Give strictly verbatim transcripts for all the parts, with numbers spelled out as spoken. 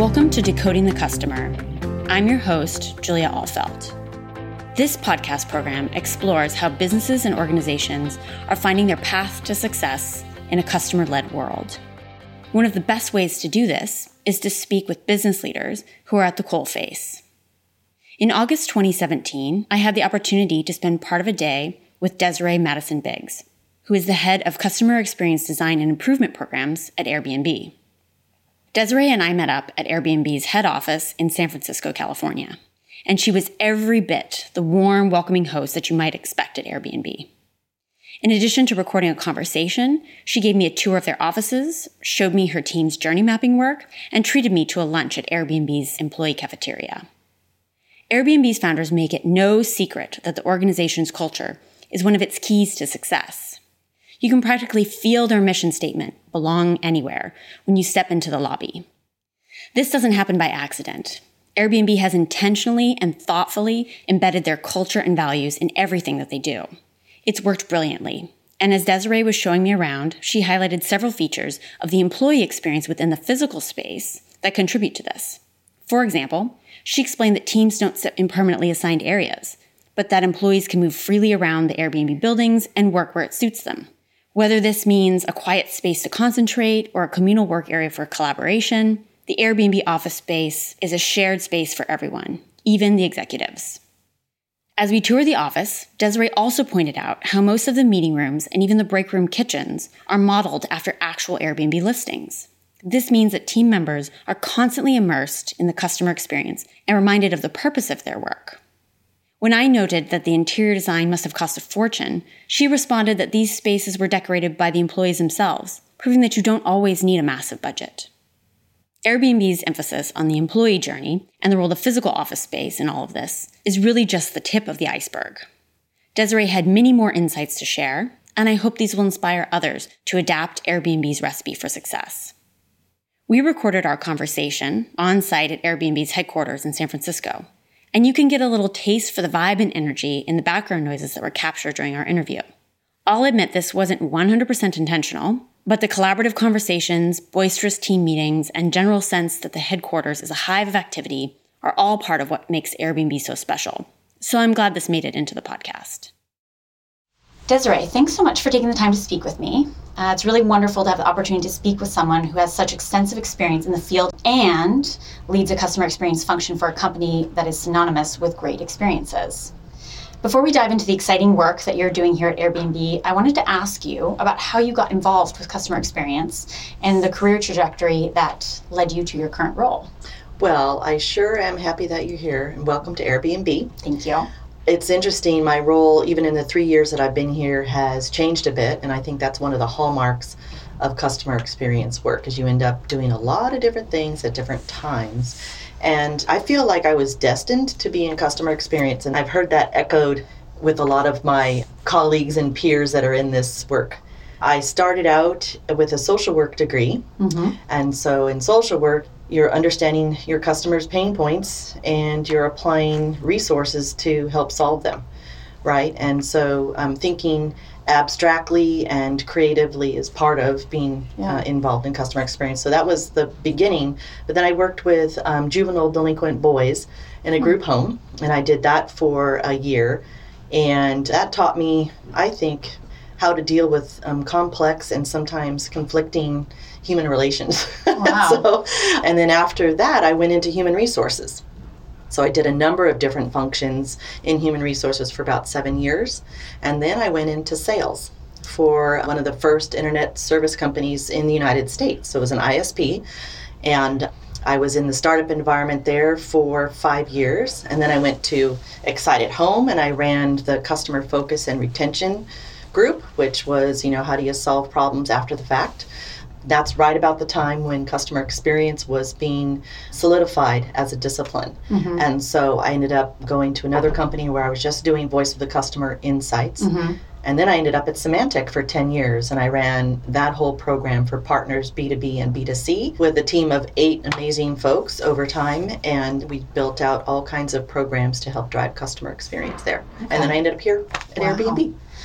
Welcome to Decoding the Customer. I'm your host, Julia Alfelt. This podcast program explores how businesses and organizations are finding their path to success in a customer-led world. One of the best ways to do this is to speak with business leaders who are at the coalface. In August twenty seventeen, I had the opportunity to spend part of a day with Desiree Madison Biggs, who is the head of Customer Experience Design and Improvement Programs at Airbnb. Desiree and I met up at Airbnb's head office in San Francisco, California, and she was every bit the warm, welcoming host that you might expect at Airbnb. In addition to recording a conversation, she gave me a tour of their offices, showed me her team's journey mapping work, and treated me to a lunch at Airbnb's employee cafeteria. Airbnb's founders make it no secret that the organization's culture is one of its keys to success. You can practically feel their mission statement, belong anywhere, when you step into the lobby. This doesn't happen by accident. Airbnb has intentionally and thoughtfully embedded their culture and values in everything that they do. It's worked brilliantly. And as Desiree was showing me around, she highlighted several features of the employee experience within the physical space that contribute to this. For example, she explained that teams don't sit in permanently assigned areas, but that employees can move freely around the Airbnb buildings and work where it suits them. Whether this means a quiet space to concentrate or a communal work area for collaboration, the Airbnb office space is a shared space for everyone, even the executives. As we toured the office, Desiree also pointed out how most of the meeting rooms and even the break room kitchens are modeled after actual Airbnb listings. This means that team members are constantly immersed in the customer experience and reminded of the purpose of their work. When I noted that the interior design must have cost a fortune, she responded that these spaces were decorated by the employees themselves, proving that you don't always need a massive budget. Airbnb's emphasis on the employee journey and the role of physical office space in all of this is really just the tip of the iceberg. Desiree had many more insights to share, and I hope these will inspire others to adapt Airbnb's recipe for success. We recorded our conversation on site at Airbnb's headquarters in San Francisco, and you can get a little taste for the vibe and energy in the background noises that were captured during our interview. I'll admit this wasn't one hundred percent intentional, but the collaborative conversations, boisterous team meetings, and general sense that the headquarters is a hive of activity are all part of what makes Airbnb so special. So I'm glad this made it into the podcast. Desiree, thanks so much for taking the time to speak with me. Uh, it's really wonderful to have the opportunity to speak with someone who has such extensive experience in the field and leads a customer experience function for a company that is synonymous with great experiences. Before we dive into the exciting work that you're doing here at Airbnb, I wanted to ask you about how you got involved with customer experience and the career trajectory that led you to your current role. Well, I sure am happy that you're here, and welcome to Airbnb. Thank you. It's interesting, my role, even in the three years that I've been here, has changed a bit, and I think that's one of the hallmarks of customer experience work, is you end up doing a lot of different things at different times. And I feel like I was destined to be in customer experience, and I've heard that echoed with a lot of my colleagues and peers that are in this work. I started out with a social work degree, mm-hmm. and so in social work, you're understanding your customers' pain points and you're applying resources to help solve them, right? And so I'm um, thinking abstractly and creatively is part of being yeah. uh, involved in customer experience. So that was the beginning. But then I worked with um, juvenile delinquent boys in a group mm-hmm. home, and I did that for a year. And that taught me, I think, how to deal with um, complex and sometimes conflicting human relations. Wow. so, and then after that, I went into human resources. So I did a number of different functions in human resources for about seven years. And then I went into sales for one of the first internet service companies in the United States. So it was an I S P. And I was in the startup environment there for five years. And then I went to Excite at Home, and I ran the customer focus and retention group, which was, you know, how do you solve problems after the fact? That's right about the time when customer experience was being solidified as a discipline. Mm-hmm. And so I ended up going to another company where I was just doing voice of the customer insights. Mm-hmm. And then I ended up at Symantec for ten years, and I ran that whole program for partners B two B and B two C with a team of eight amazing folks over time, and we built out all kinds of programs to help drive customer experience there. Okay. And then I ended up here at wow. Airbnb.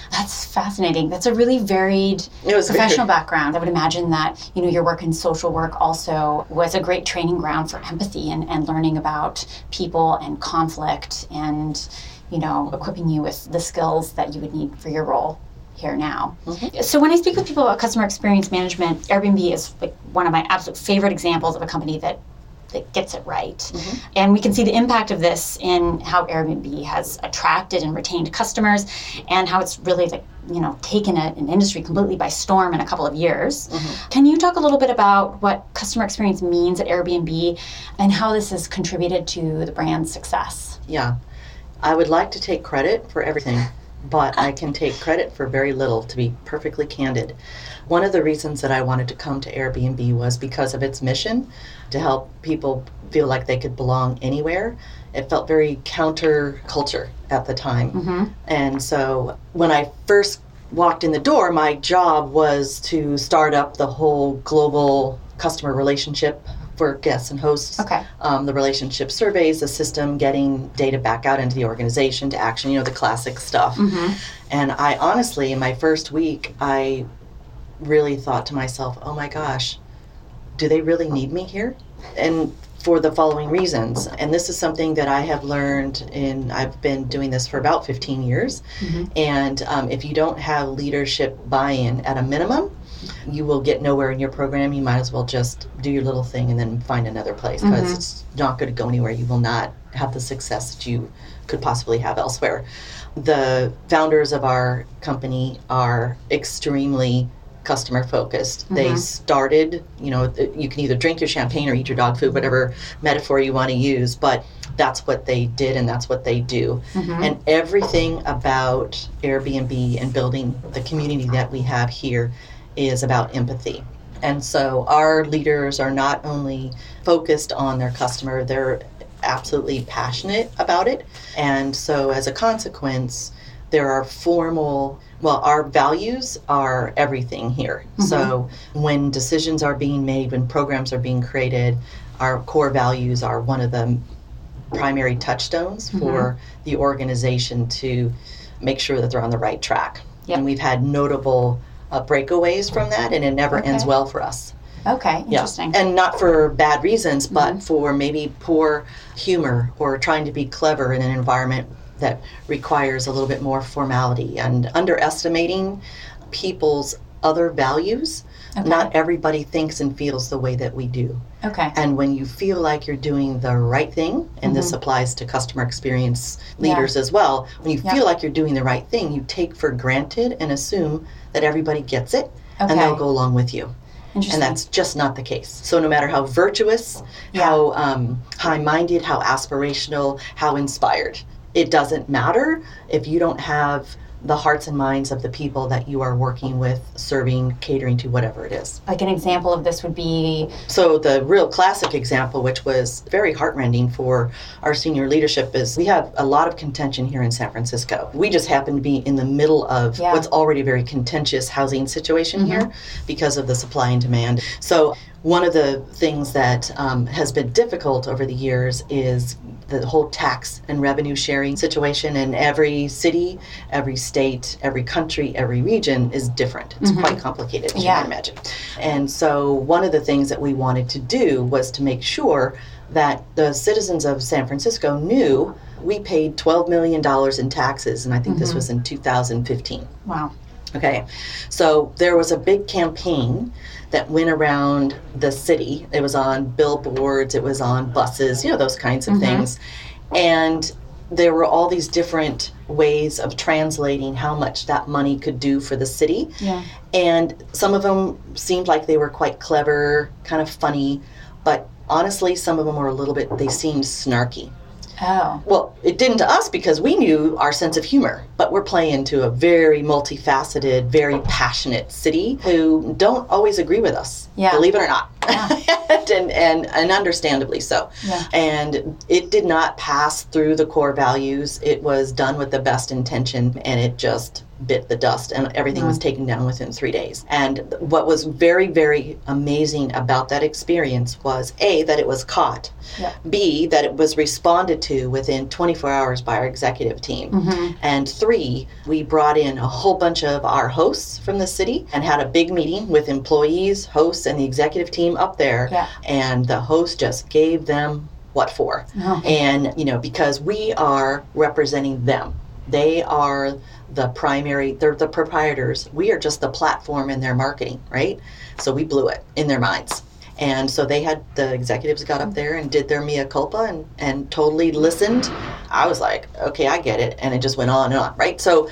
That's fascinating. That's a really varied professional very... background. I would imagine that, you know, your work in social work also was a great training ground for empathy and, and learning about people and conflict and, you know, equipping you with the skills that you would need for your role here now. Mm-hmm. So when I speak with people about customer experience management, Airbnb is like one of my absolute favorite examples of a company that that gets it right. Mm-hmm. And we can see the impact of this in how Airbnb has attracted and retained customers and how it's really like, you know, taken a, an industry completely by storm in a couple of years. Mm-hmm. Can you talk a little bit about what customer experience means at Airbnb and how this has contributed to the brand's success? Yeah, I would like to take credit for everything, but I can take credit for very little, to be perfectly candid. One of the reasons that I wanted to come to Airbnb was because of its mission to help people feel like they could belong anywhere. It felt very counter-culture at the time. Mm-hmm. And so when I first walked in the door, my job was to start up the whole global customer relationship for guests and hosts. Okay. Um, the relationship surveys, the system, getting data back out into the organization to action, you know, the classic stuff. Mm-hmm. And I honestly, in my first week, I really thought to myself, oh my gosh, do they really need me here? And for the following reasons. And this is something that I have learned in, I've been doing this for about fifteen years. Mm-hmm. And um, if you don't have leadership buy-in at a minimum, you will get nowhere in your program. You might as well just do your little thing and then find another place, because mm-hmm. it's not going to go anywhere. You will not have the success that you could possibly have elsewhere. The founders of our company are extremely customer focused. Mm-hmm. They started, you know, you can either drink your champagne or eat your dog food, whatever metaphor you want to use, but that's what they did and that's what they do. Mm-hmm. And everything about Airbnb and building the community that we have here is about empathy. And so our leaders are not only focused on their customer, they're absolutely passionate about it. And so as a consequence, there are formal, well, our values are everything here. Mm-hmm. So when decisions are being made, when programs are being created, our core values are one of the primary touchstones mm-hmm. for the organization to make sure that they're on the right track. Yep. And we've had notable uh, breakaways from that, and it never okay. ends well for us. Okay, interesting. Yeah. And not for bad reasons, but mm-hmm. for maybe poor humor or trying to be clever in an environment that requires a little bit more formality, and underestimating people's other values. Okay. Not everybody thinks and feels the way that we do. Okay. And when you feel like you're doing the right thing, and mm-hmm. this applies to customer experience leaders yeah. as well, when you yeah. feel like you're doing the right thing, you take for granted and assume that everybody gets it, okay. and they'll go along with you. And that's just not the case. So no matter how virtuous, yeah. how um, high-minded, how aspirational, how inspired, it doesn't matter if you don't have the hearts and minds of the people that you are working with, serving, catering to, whatever it is. Like an example of this would be? So the real classic example, which was very heartrending for our senior leadership, is we have a lot of contention here in San Francisco. We just happen to be in the middle of yeah. what's already a very contentious housing situation mm-hmm. here because of the supply and demand. So one of the things that um, has been difficult over the years is the whole tax and revenue sharing situation. And every city, every state, every country, every region is different. It's mm-hmm. quite complicated, as yeah. you can imagine. And so one of the things that we wanted to do was to make sure that the citizens of San Francisco knew we paid twelve million dollars in taxes, and I think mm-hmm. this was in two thousand fifteen. Wow. Okay, so there was a big campaign that went around the city. It was on billboards, it was on buses, you know, those kinds of mm-hmm. things. And there were all these different ways of translating how much that money could do for the city. Yeah. And some of them seemed like they were quite clever, kind of funny, but honestly, some of them were a little bit, they seemed snarky. Oh. Well, it didn't to us because we knew our sense of humor, but we're playing to a very multifaceted, very passionate city who don't always agree with us, yeah. believe it or not, yeah. and, and and understandably so. Yeah. And it did not pass through the core values. It was done with the best intention, and it just bit the dust and everything mm. was taken down within three days. And what was very, very amazing about that experience was A, that it was caught, yeah. B, that it was responded to within twenty-four hours by our executive team, mm-hmm. and three, we brought in a whole bunch of our hosts from the city and had a big meeting with employees, hosts, and the executive team up there, yeah. and the host just gave them what for. Oh. And, you know, because we are representing them. They are the primary, they're the proprietors. We are just the platform in their marketing, right? So we blew it in their minds. And so they had, the executives got up there and did their mea culpa and, and totally listened. I was like, okay, I get it. And it just went on and on, right? So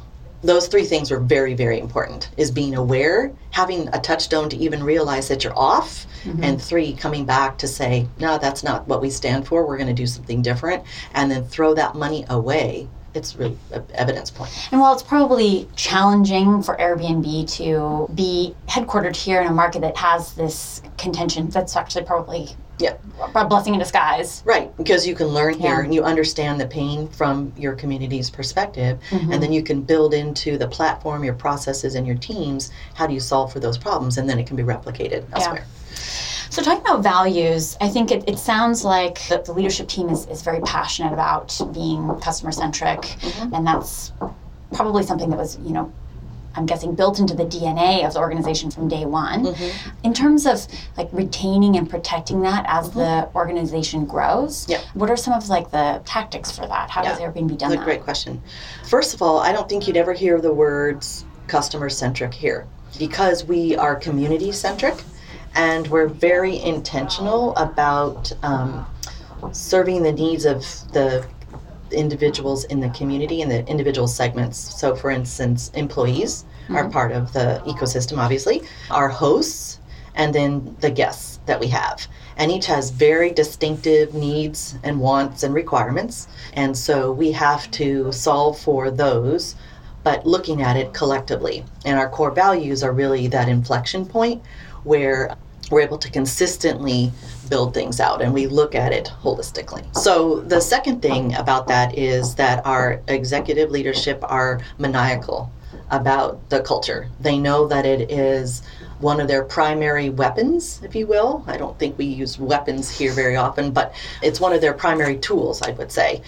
those three things were very, very important, is being aware, having a touchstone to even realize that you're off, mm-hmm. and three, coming back to say, no, that's not what we stand for. We're going to do something different. And then throw that money away. It's really an evidence point. And while it's probably challenging for Airbnb to be headquartered here in a market that has this contention, that's actually probably yeah. a blessing in disguise. Right, because you can learn here yeah. and you understand the pain from your community's perspective, mm-hmm. and then you can build into the platform, your processes, and your teams, how do you solve for those problems, and then it can be replicated elsewhere. Yeah. So talking about values, I think it, it sounds like the, the leadership team is, is very passionate about being customer-centric, mm-hmm. and that's probably something that was, you know, I'm guessing built into the D N A of the organization from day one. Mm-hmm. In terms of like retaining and protecting that as mm-hmm. the organization grows, yep. what are some of like the tactics for that? How yeah. does Airbnb done That's that? A great question. First of all, I don't think you'd ever hear the words customer-centric here, because we are community-centric. And we're very intentional about um, serving the needs of the individuals in the community and the individual segments. So, for instance, employees mm-hmm. are part of the ecosystem, obviously, our hosts, and then the guests that we have. And each has very distinctive needs and wants and requirements. And so we have to solve for those, but looking at it collectively. And our core values are really that inflection point where we're able to consistently build things out, and we look at it holistically. So the second thing about that is that our executive leadership are maniacal about the culture. They know that it is one of their primary weapons, if you will. I don't think we use weapons here very often, but it's one of their primary tools, I would say,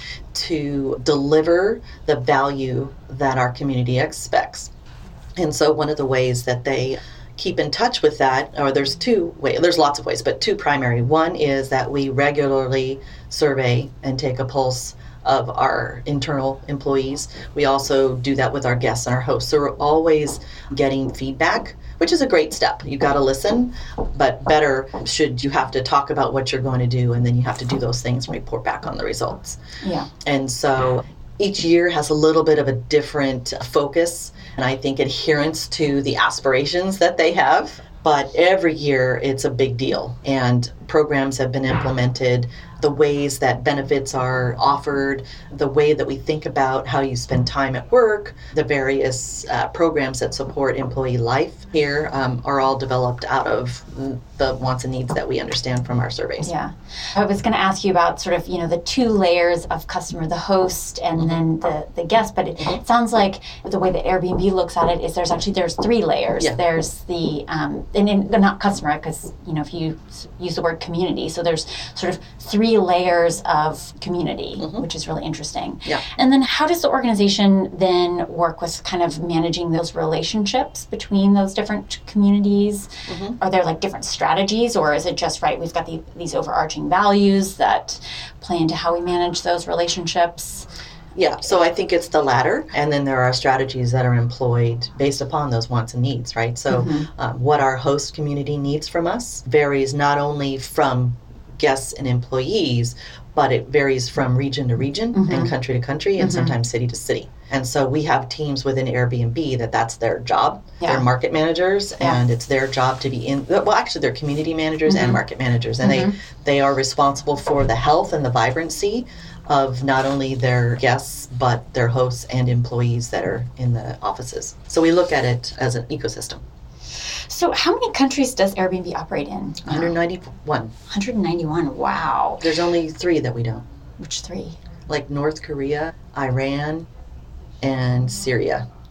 to deliver the value that our community expects. And so one of the ways that they keep in touch with that, or there's two ways, there's lots of ways, but two primary. One is that we regularly survey and take a pulse of our internal employees. We also do that with our guests and our hosts. So we're always getting feedback, which is a great step. You've got to listen, but better should you have to talk about what you're going to do, and then you have to do those things and report back on the results. Yeah. And so each year has a little bit of a different focus, and I think adherence to the aspirations that they have. But every year it's a big deal, and programs have been implemented, the ways that benefits are offered, the way that we think about how you spend time at work, the various uh, programs that support employee life here um, are all developed out of the wants and needs that we understand from our surveys. Yeah. I was going to ask you about sort of, you know, the two layers of customer, the host and mm-hmm. then the, the guest, but it, mm-hmm. it sounds like the way that Airbnb looks at it is there's actually, there's three layers. Yeah. There's the, um, and, and they're not customer, because, you know, if you use the word community, so there's sort of three layers of community, mm-hmm. which is really interesting. Yeah. And then how does the organization then work with kind of managing those relationships between those different communities? Mm-hmm. Are there like different strategies, or is it just, right, we've got the, these overarching values that play into how we manage those relationships? Yeah, so I think it's the latter, and then there are strategies that are employed based upon those wants and needs, right? So mm-hmm. um, what our host community needs from us varies not only from guests and employees, but it varies from region to region mm-hmm. and country to country and mm-hmm. sometimes city to city. And so we have teams within Airbnb that that's their job. Yeah. They're market managers, yeah. and it's their job to be in, well, actually they're community managers mm-hmm. and market managers, and mm-hmm. they, they are responsible for the health and the vibrancy of not only their guests, but their hosts and employees that are in the offices. So we look at it as an ecosystem. So how many countries does Airbnb operate in? one hundred ninety-one. one hundred ninety-one, wow. There's only three that we don't. Which three? Like North Korea, Iran, and Syria.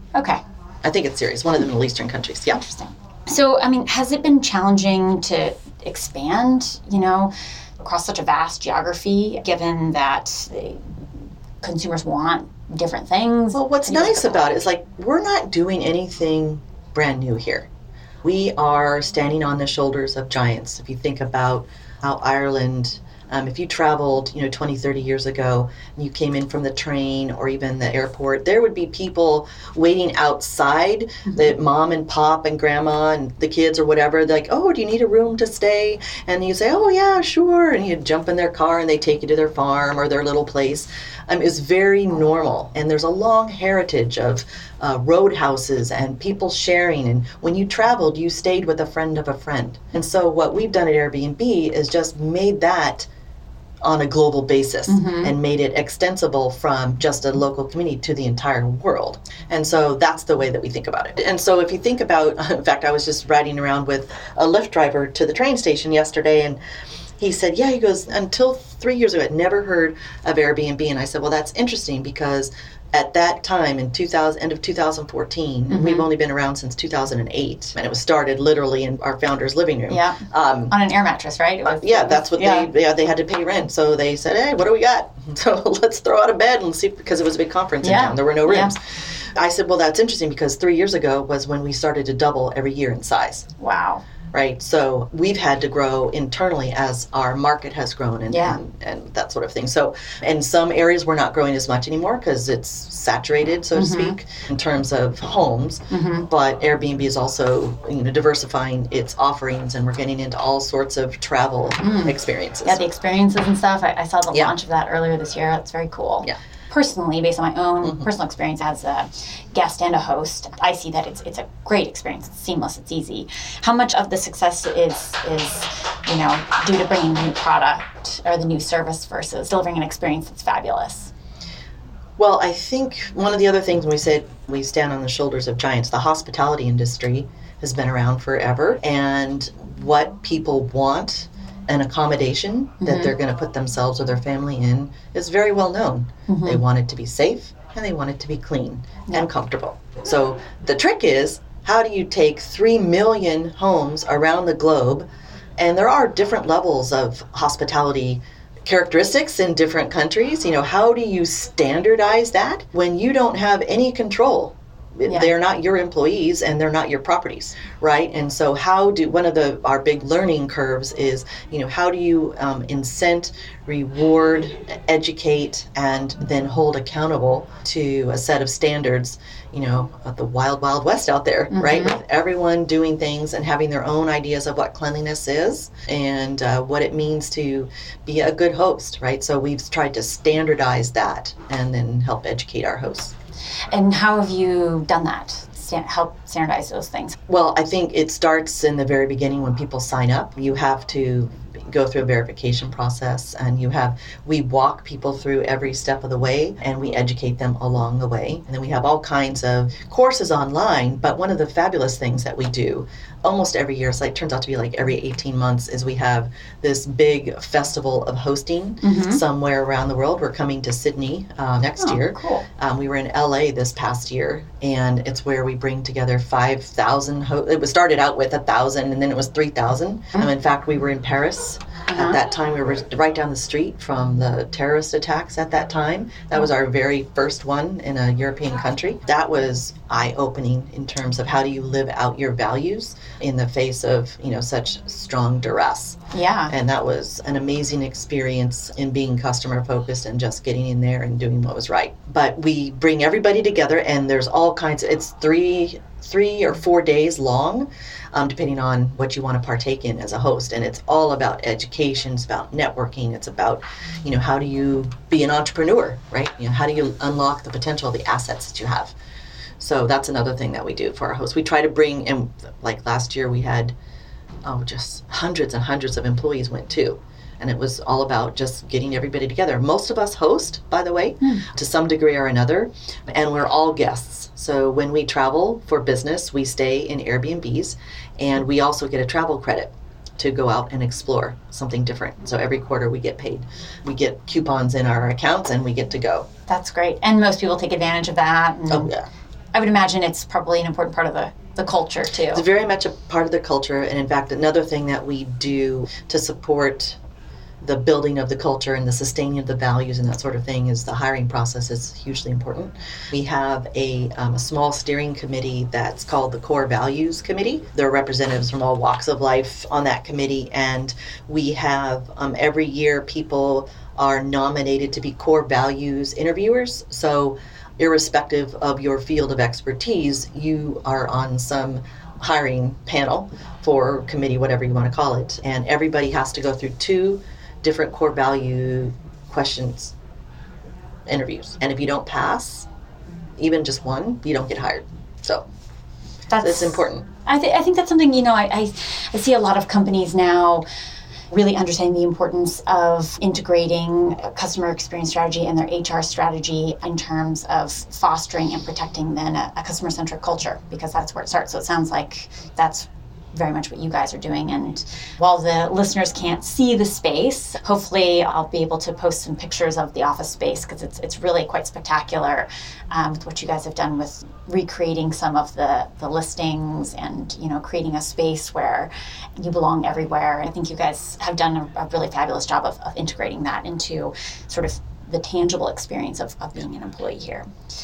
Okay. I think it's Syria. It's one of the Middle Eastern countries. Yeah. Interesting. So, I mean, has it been challenging to expand, you know, across such a vast geography, given that the consumers want different things? Well, what's nice about it is, like, we're not doing anything brand new here. We are standing on the shoulders of giants. If you think about how Ireland, um, if you traveled, you know, twenty, thirty years ago, and you came in from the train or even the airport, there would be people waiting outside, mm-hmm. the mom and pop and grandma and the kids or whatever. They're like, oh, do you need a room to stay? And you say, oh, yeah, sure. And you jump in their car and they take you to their farm or their little place. Um, it's very normal. And there's a long heritage of uh, road houses and people sharing. And when you traveled, you stayed with a friend of a friend. And so what we've done at Airbnb is just made that on a global basis, mm-hmm. and made it extensible from just a local community to the entire world. And so that's the way that we think about it. And so if you think about, in fact, I was just riding around with a Lyft driver to the train station yesterday, and he said, yeah, he goes, until three years ago, I'd never heard of Airbnb. And I said, well, that's interesting because at that time, in two thousand, end of two thousand fourteen, mm-hmm. we've only been around since two thousand eight, and it was started literally in our founder's living room. Yeah, um, on an air mattress, right? It was, uh, yeah, that's what yeah. they yeah, they had to pay rent, so they said, hey, what do we got? So let's throw out a bed and see, because it was a big conference in yeah. town. There were no rooms. Yeah. I said, well, that's interesting because three years ago was when we started to double every year in size. Wow. Right, so we've had to grow internally as our market has grown and, yeah. and, and that sort of thing. So in some areas we're not growing as much anymore because it's saturated, so mm-hmm. to speak, in terms of homes. Mm-hmm. But Airbnb is also, you know, diversifying its offerings, and we're getting into all sorts of travel mm. experiences. Yeah, the experiences and stuff. I, I saw the yeah. launch of that earlier this year. It's very cool. Yeah. Personally, based on my own mm-hmm. personal experience as a guest and a host, I see that it's it's a great experience. It's seamless. It's easy. How much of the success is is you know due to bringing the new product or the new service versus delivering an experience that's fabulous? Well, I think one of the other things when we said we stand on the shoulders of giants, the hospitality industry has been around forever, and what people want, an accommodation mm-hmm. that they're going to put themselves or their family in, is very well known. Mm-hmm. They want it to be safe and they want it to be clean yeah. and comfortable. So the trick is, how do you take three million homes around the globe, and there are different levels of hospitality characteristics in different countries. You know, how do you standardize that when you don't have any control? Yeah. They're not your employees and they're not your properties, right? And so how do, one of the our big learning curves is, you know, how do you um, incent, reward, educate, and then hold accountable to a set of standards, you know, of the wild, wild west out there, mm-hmm. right? With everyone doing things and having their own ideas of what cleanliness is and uh, what it means to be a good host, right? So we've tried to standardize that and then help educate our hosts. And how have you done that? Stand, help standardize those things? Well, I think it starts in the very beginning when people sign up. You have to go through a verification process, and you have we walk people through every step of the way, and we educate them along the way. And then we have all kinds of courses online, but one of the fabulous things that we do almost every year, it's like turns out to be like every eighteen months, is we have this big festival of hosting mm-hmm. somewhere around the world. We're coming to Sydney uh, next oh, year. Cool. Um, we were in L A this past year, and it's where we bring together five thousand. Ho- it was started out with one thousand, and then it was three thousand. Mm-hmm. Um, in fact, we were in Paris. Uh-huh. At that time, we were right down the street from the terrorist attacks at that time. That was our very first one in a European country. That was eye-opening in terms of how do you live out your values in the face of, you know, such strong duress. Yeah. And that was an amazing experience in being customer-focused and just getting in there and doing what was right. But we bring everybody together, and there's all kinds of, it's three three or four days long, um, depending on what you want to partake in as a host. And it's all about education, it's about networking, it's about, you know, how do you be an entrepreneur, right? You know, how do you unlock the potential of the assets that you have? So that's another thing that we do for our hosts. We try to bring in, like last year we had, oh, just hundreds and hundreds of employees went too. And it was all about just getting everybody together. Most of us host, by the way, mm. to some degree or another, and we're all guests. So when we travel for business, we stay in Airbnbs, and we also get a travel credit to go out and explore something different. So every quarter we get paid. We get coupons in our accounts, and we get to go. That's great. And most people take advantage of that. And oh, yeah. I would imagine it's probably an important part of the, the culture too. It's very much a part of the culture. And in fact, another thing that we do to support the building of the culture and the sustaining of the values and that sort of thing is the hiring process is hugely important. We have a, um, a small steering committee that's called the Core Values Committee. There are representatives from all walks of life on that committee, and we have um, every year people are nominated to be core values interviewers. So irrespective of your field of expertise, you are on some hiring panel for committee, whatever you want to call it, and everybody has to go through two different core value questions interviews. And if you don't pass, even just one, you don't get hired. So that's, that's important. I, th- I think that's something, you know, I, I, I see a lot of companies now really understanding the importance of integrating a customer experience strategy and their H R strategy in terms of fostering and protecting then a, a customer-centric culture, because that's where it starts. So it sounds like that's very much what you guys are doing. And while the listeners can't see the space, hopefully I'll be able to post some pictures of the office space, because it's it's really quite spectacular um, with what you guys have done with recreating some of the, the listings and, you know, creating a space where you belong everywhere. I think you guys have done a, a really fabulous job of, of integrating that into sort of the tangible experience of, of being an employee here.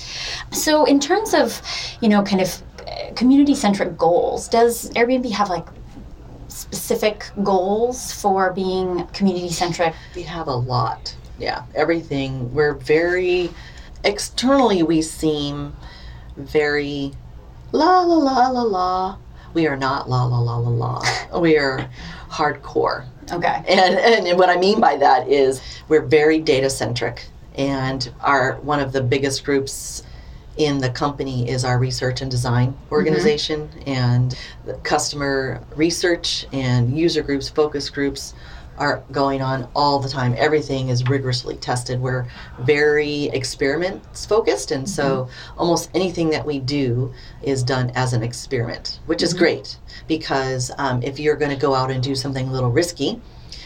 So in terms of, you know, kind of community-centric goals, does Airbnb have like specific goals for being community-centric? We have a lot. Yeah, everything. We're very, externally we seem very la la la la la. We are not la la la la la. We are hardcore. Okay. And and what I mean by that is we're very data-centric, and our one of the biggest groups in the company is our research and design organization, mm-hmm. and the customer research and user groups, focus groups are going on all the time. Everything is rigorously tested. We're very experiments focused, and mm-hmm. so almost anything that we do is done as an experiment, which mm-hmm. is great, because um, if you're going to go out and do something a little risky,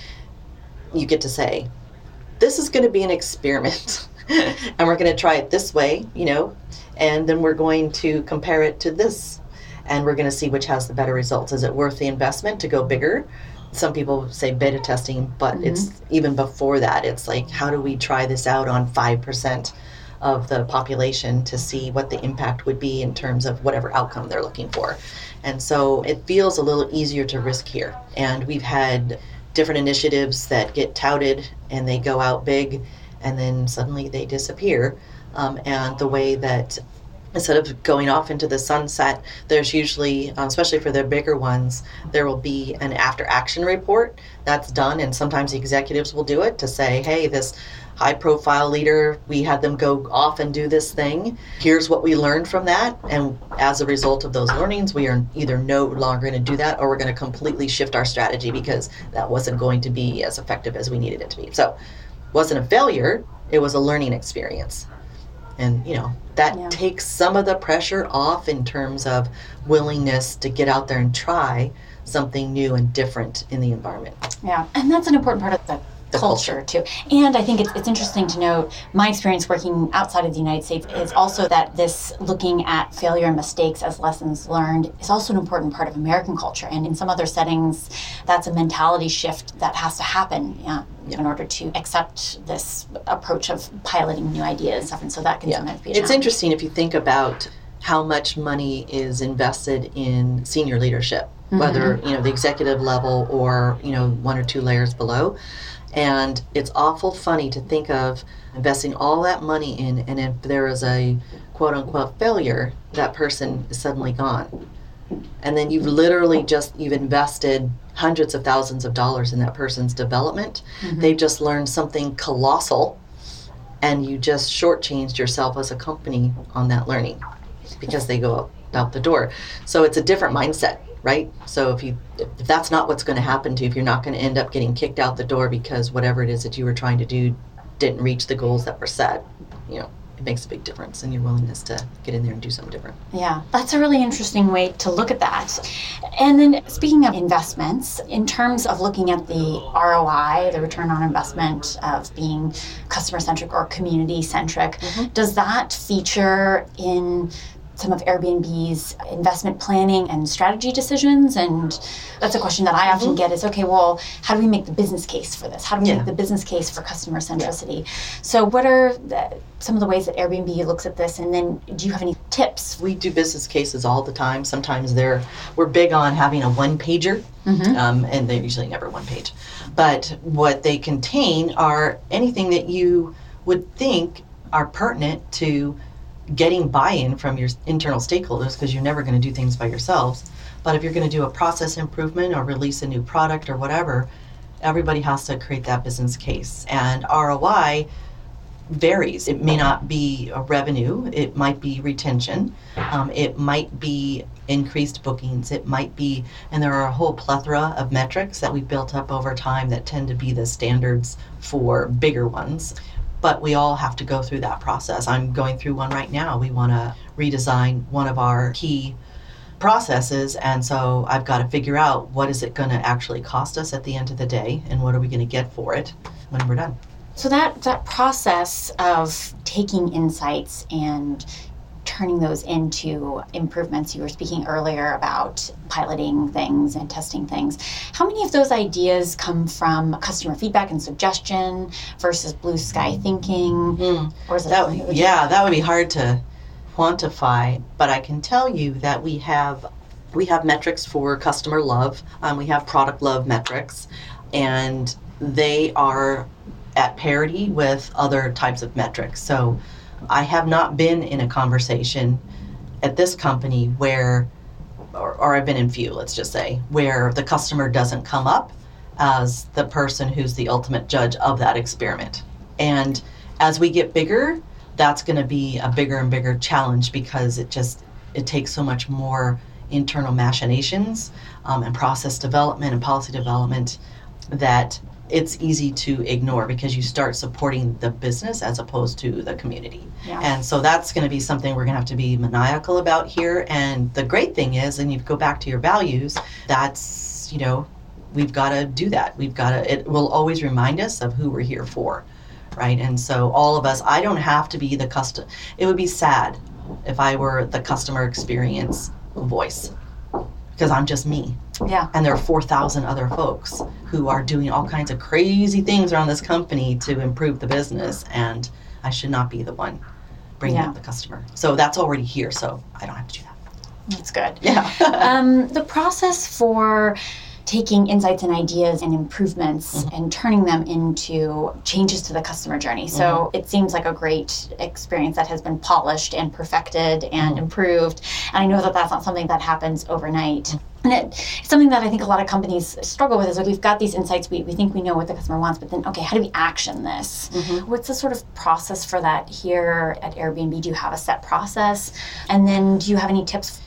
you get to say, this is going to be an experiment. And we're going to try it this way, you know, and then we're going to compare it to this, and we're going to see which has the better results. Is it worth the investment to go bigger? Some people say beta testing, but mm-hmm. it's even before that. It's like, how do we try this out on five percent of the population to see what the impact would be in terms of whatever outcome they're looking for? And so it feels a little easier to risk here. And we've had different initiatives that get touted and they go out big, and then suddenly they disappear. Um, and the way that instead of going off into the sunset, there's usually, uh, especially for the bigger ones, there will be an after action report that's done, and sometimes the executives will do it to say, hey, this high profile leader, we had them go off and do this thing. Here's what we learned from that. And as a result of those learnings, we are either no longer going to do that, or we're going to completely shift our strategy because that wasn't going to be as effective as we needed it to be. So wasn't a failure, it was a learning experience. And, you know, that yeah. takes some of the pressure off in terms of willingness to get out there and try something new and different in the environment. Yeah, and that's an important part of the, the culture, culture, too. And I think it's, it's interesting to note, my experience working outside of the United States is also that this looking at failure and mistakes as lessons learned is also an important part of American culture. And in some other settings, that's a mentality shift that has to happen yeah, yeah. in order to accept this approach of piloting new ideas. And so that can yeah. sometimes be a It's challenge. interesting if you think about how much money is invested in senior leadership, mm-hmm. whether, you know, the executive level or, you know, one or two layers below. And it's awful funny to think of investing all that money in, and if there is a quote-unquote failure, that person is suddenly gone. And then you've literally just, you've invested hundreds of thousands of dollars in that person's development. Mm-hmm. They've just learned something colossal, and you just shortchanged yourself as a company on that learning because they go out, out the door. So it's a different mindset. Right? So if you if that's not what's going to happen to you, if you're not going to end up getting kicked out the door because whatever it is that you were trying to do didn't reach the goals that were set, you know, it makes a big difference in your willingness to get in there and do something different. Yeah, that's a really interesting way to look at that. And then speaking of investments, in terms of looking at the R O I, the return on investment of being customer-centric or community-centric, mm-hmm. does that feature in some of Airbnb's investment planning and strategy decisions? And that's a question that I often mm-hmm. get is, okay, well, how do we make the business case for this? How do we yeah. make the business case for customer centricity? Yeah. So what are the, some of the ways that Airbnb looks at this? And then do you have any tips? We do business cases all the time. Sometimes they're, we're big on having a one-pager, mm-hmm. um, and they're usually never one page. But what they contain are anything that you would think are pertinent to getting buy-in from your internal stakeholders, because you're never going to do things by yourselves. But if you're going to do a process improvement or release a new product or whatever, everybody has to create that business case. And R O I varies. It may not be a revenue. It might be retention. Um, it might be increased bookings. It might be, and there are a whole plethora of metrics that we've built up over time that tend to be the standards for bigger ones. But we all have to go through that process. I'm going through one right now. We want to redesign one of our key processes, and so I've got to figure out what is it going to actually cost us at the end of the day, and what are we going to get for it when we're done. So that, that process of taking insights and turning those into improvements, you were speaking earlier about piloting things and testing things. How many of those ideas come from customer feedback and suggestion versus blue sky thinking? Mm. Or is it that, would, yeah, that would be hard to quantify, but I can tell you that we have we have metrics for customer love. Um, we have product love metrics, and they are at parity with other types of metrics. So I have not been in a conversation at this company where, or, or I've been in few, let's just say, where the customer doesn't come up as the person who's the ultimate judge of that experiment. And as we get bigger, that's going to be a bigger and bigger challenge, because it just, it takes so much more internal machinations um, and process development and policy development that it's easy to ignore, because you start supporting the business as opposed to the community. Yeah. And so that's going to be something we're going to have to be maniacal about here. And the great thing is, and you go back to your values, that's, you know, we've got to do that. We've got to, it will always remind us of who we're here for, right? And so all of us, I don't have to be the custom, it would be sad if I were the customer experience voice, because I'm just me. Yeah. And there are four thousand other folks who are doing all kinds of crazy things around this company to improve the business, and I should not be the one bringing yeah. up the customer. So that's already here, so I don't have to do that. That's good. Yeah. um, the process for taking insights and ideas and improvements mm-hmm. and turning them into changes to the customer journey. So mm-hmm. it seems like a great experience that has been polished and perfected and mm-hmm. improved. And I know that that's not something that happens overnight. Mm-hmm. And it, it's something that I think a lot of companies struggle with, is like, we've got these insights, we, we think we know what the customer wants, but then, okay, how do we action this? Mm-hmm. What's the sort of process for that here at Airbnb? Do you have a set process? And then do you have any tips?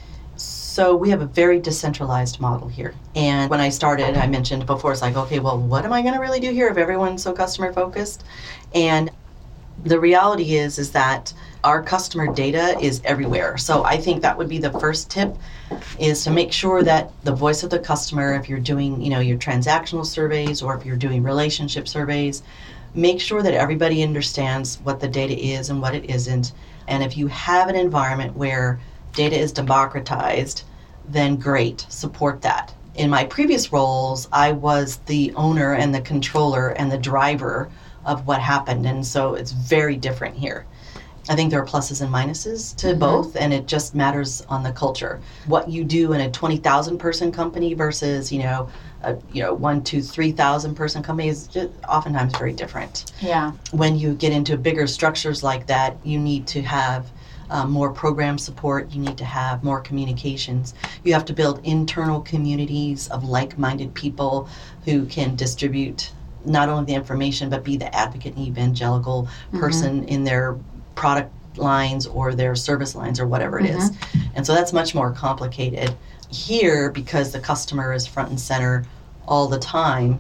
So we have a very decentralized model here. And when I started, I mentioned before, it's like, okay, well, what am I going to really do here if everyone's so customer focused? And the reality is, is that our customer data is everywhere. So I think that would be the first tip, is to make sure that the voice of the customer, if you're doing, you know, your transactional surveys or if you're doing relationship surveys, make sure that everybody understands what the data is and what it isn't. And if you have an environment where data is democratized, then great, support that. In my previous roles, I was the owner and the controller and the driver of what happened, and so it's very different here. I think there are pluses and minuses to mm-hmm. both, and it just matters on the culture. What you do in a twenty thousand person company versus, you know, a you know one, two, three thousand person company is just oftentimes very different. Yeah. When you get into bigger structures like that, you need to have Um, more program support, you need to have more communications. You have to build internal communities of like-minded people who can distribute not only the information, but be the advocate and evangelical mm-hmm. person in their product lines or their service lines or whatever it mm-hmm. is. And so that's much more complicated. Here, because the customer is front and center all the time,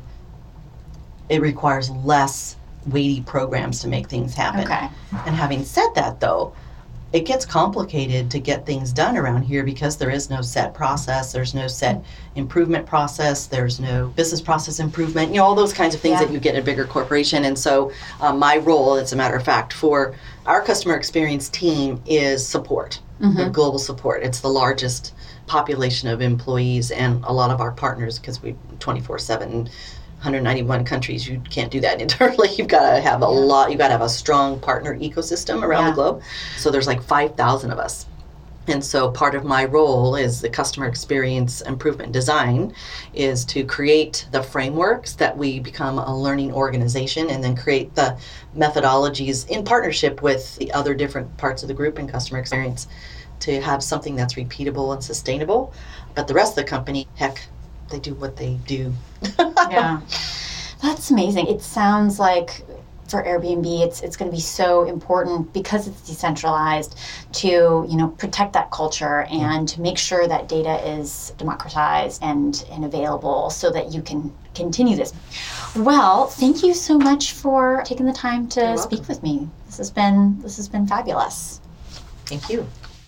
it requires less weighty programs to make things happen. Okay. And having said that, though, it gets complicated to get things done around here because there is no set process, there's no set improvement process, there's no business process improvement, you know, all those kinds of things yeah. that you get in a bigger corporation. And so um, my role, as a matter of fact, for our customer experience team is support. mm-hmm. of global support. It's the largest population of employees and a lot of our partners, because we twenty-four seven, one hundred ninety-one countries, you can't do that internally. You've got to have a yeah. lot, you've got to have a strong partner ecosystem around yeah. the globe. So there's like five thousand of us. And so part of my role is the customer experience improvement design is to create the frameworks that we become a learning organization, and then create the methodologies in partnership with the other different parts of the group in customer experience to have something that's repeatable and sustainable. But the rest of the company, heck, they do what they do. Yeah, that's amazing. It sounds like for Airbnb, it's it's going to be so important, because it's decentralized, to you know protect that culture and to make sure that data is democratized and, and available so that you can continue this. Well, thank you so much for taking the time to You're speak welcome. with me. This has been this has been fabulous. Thank you.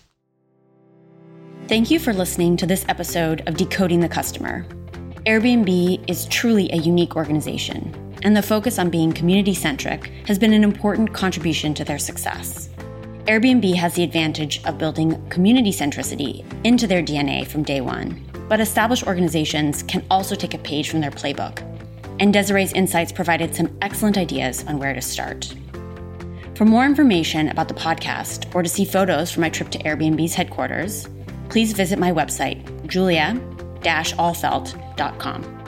Thank you for listening to this episode of Decoding the Customer. Airbnb is truly a unique organization, and the focus on being community-centric has been an important contribution to their success. Airbnb has the advantage of building community centricity into their D N A from day one, but established organizations can also take a page from their playbook, and Desiree's insights provided some excellent ideas on where to start. For more information about the podcast or to see photos from my trip to Airbnb's headquarters, please visit my website, julia dash allfelt dot com.